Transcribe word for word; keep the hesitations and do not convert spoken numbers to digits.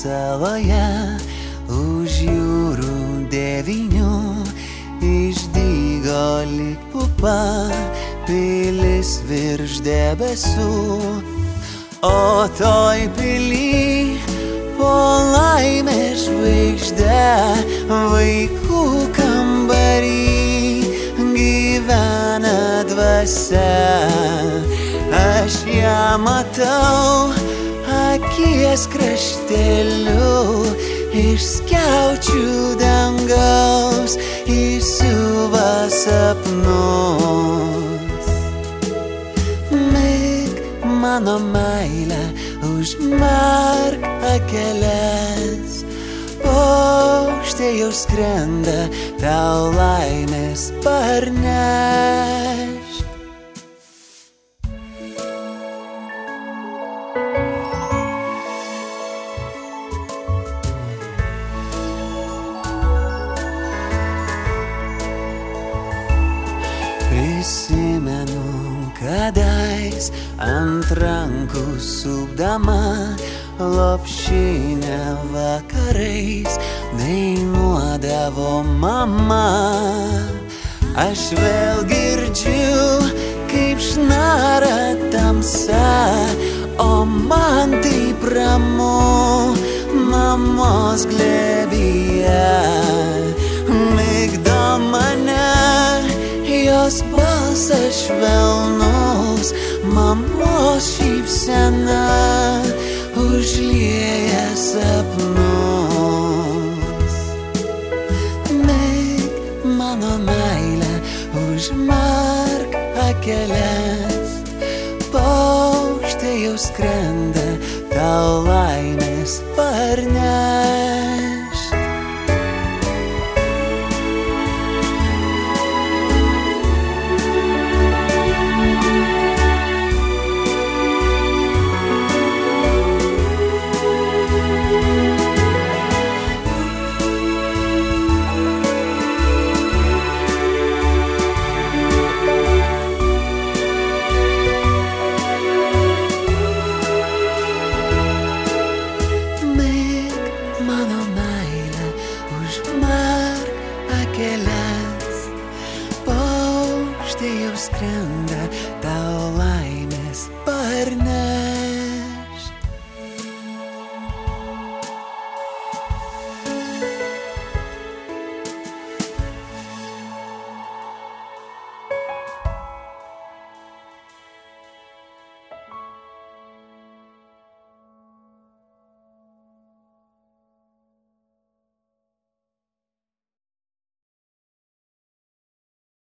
saloje, už jūrų devynių, išdygo lyg pupa, pilis virš debesų. O toj pily po laimės žvaigždę, vaikų kambarį gyvena dvasia. Aš ją matau akies krašteliu, iš skiaučių dangaus įsiuva sapnus. Mik mano meilę, užmerk akeles, paukštė jau skrenda, tau laimės parneš. Prisimenu, kadais ant rankų supdama lopšinę vakarais dainuodavo mama. Aš vėl girdžiu, kaip šnara tamsa, o man taip ramu mamos glėbyje. Migdo mane jos balsas švelnus, mamos šypsena užlieja sapnus. Mik mano meilę, užmerk akeles, paukštė jau skrenda, tau laimės parneš. Paukštė jau skrenda, tau laimės parneš.